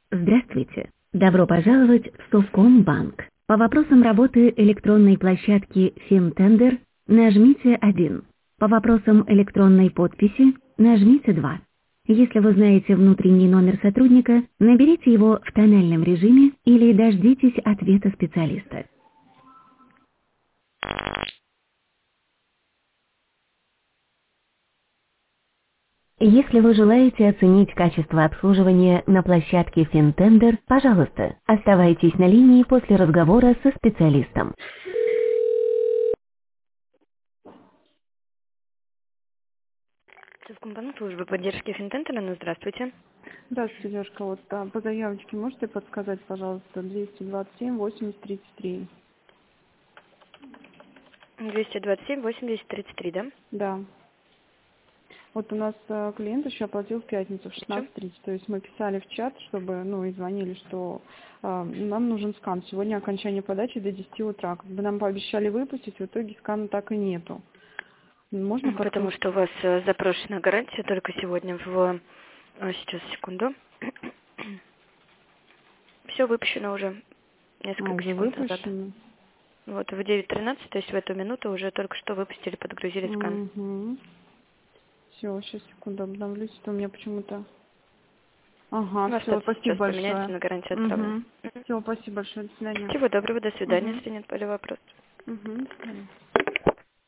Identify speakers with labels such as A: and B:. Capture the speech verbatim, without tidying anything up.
A: Здравствуйте. Добро пожаловать в Совкомбанк. По вопросам работы электронной площадки FinTender нажмите один. По вопросам электронной подписи нажмите два. Если вы знаете внутренний номер сотрудника, наберите его в тональном режиме или дождитесь ответа специалиста. Если вы желаете оценить качество обслуживания на площадке FinTender, пожалуйста, оставайтесь на линии после разговора со специалистом. Совкомбанк, служба поддержки FinTender, ну здравствуйте.
B: Здравствуйте, девушка. Вот а, по заявочке можете подсказать, пожалуйста, двести двадцать семь восемьдесят тридцать три?
A: двести двадцать семь восемьдесят тридцать три, да?
B: Да. Вот у нас а, клиент еще оплатил в пятницу в
A: Что?
B: шестнадцать тридцать. То есть мы писали в чат, чтобы, ну, и звонили, что а, нам нужен скан. Сегодня окончание подачи до десяти утра. Как бы нам пообещали выпустить, в итоге скана так и нету. Можно
A: Потому
B: подсказать?
A: что у вас э, запрошена гарантия только сегодня в... э, Сейчас, секунду. Все выпущено уже
B: А,
A: несколько
B: уже
A: секунд назад.
B: выпущено?
A: Вот в девять тринадцать, то есть в эту минуту уже только что выпустили, подгрузили скан.
B: Угу. Все, сейчас, секунду, обновлюсь. Это у меня почему-то... Ага,
A: Ваш
B: все,
A: статус
B: спасибо
A: сейчас поменяется,
B: большое.
A: на гарантию отправлен.
B: Угу.
A: Мгм.
B: Все, спасибо большое. До свидания.
A: Всего доброго, до свидания,
B: Угу.
A: если нет более вопросов.
B: Угу.